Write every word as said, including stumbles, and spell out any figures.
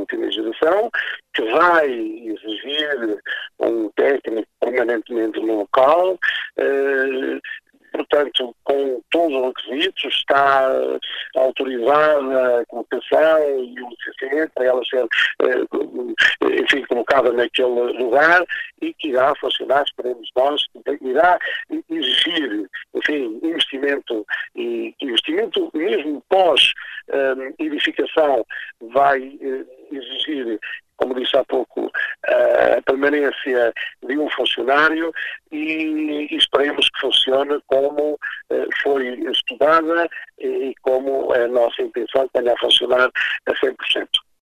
última geração, que vai exigir um técnico permanentemente no local, eh, portanto, com todos os requisitos, está autorizada a colocação e o licenciamento para ela ser, eh, enfim, colocada naquele lugar e que irá funcionar, esperemos nós, irá exigir, enfim, investimento e investimento mesmo pós-edificação vai eh, exigir, como disse há pouco, a permanência de um funcionário e, e esperemos que funcione como eh, foi estudada e como é a nossa intenção que venha a funcionar a cem por cento.